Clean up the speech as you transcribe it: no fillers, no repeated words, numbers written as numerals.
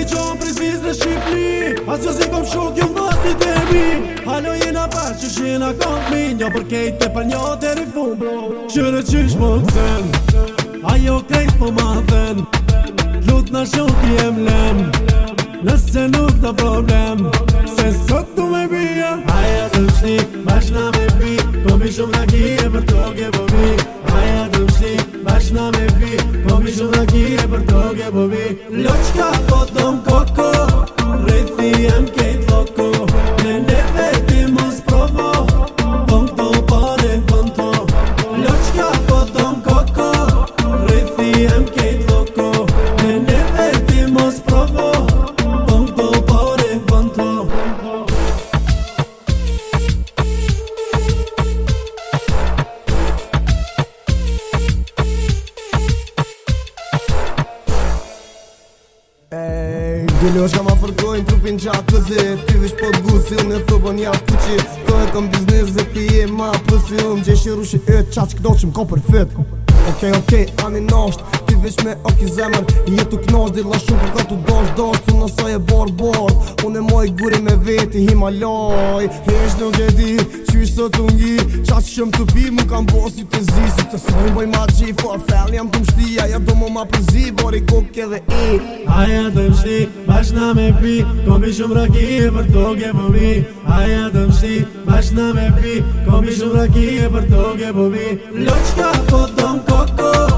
qonë prezis në Shqipni As jo si kom shok jo vasti të mi Halo jena par që shena kom mi Njo për kejt të për njo të rifun Qyre qysh më këthen Ajo krejt po ma then Lut në shok jem lem Nëse nuk në problem Se sot tu me bia Aja të mshti bashna me pi Komi shumë në kije për toke po mi Aja të mshti bashna me pi Komi shumë në kije për toke po mi Loqka po tom koko Rejthi jem kejt loko Në neve ti mos provo Pon këto pare pon to Loqka po tom koko Rejthi jem kejt loko Në neve ti mos provo Pon këto pare pon to Dile është ka ma fërkojnë trupin qatë këzit Ty vish po t'gusil në thubon jaftë kuqit Këto e kom biznes dhe pi e ma pësi Gjeshi rushi e qaq këdo që m'ko për fit Okej, ani nasht Ty vish me oki zemër Jetu knash dhe la shumë ka tu dash Tu nësaj e bar Unë e moj guri me veti Himalaj Hesh nuk e di Qysh sot ungi Qaq shumë të pi mu kam bo si të zi Si të sojnë boj ma gji For fel jam të mshti Aja do mu ma përzi Bori kok edhe i Aja të mshti bashna me pi Komi shumë rakije për toke po mi Aja të mshti bashna me pi Komi shumë rakije për toke po mi Loqka po tom koko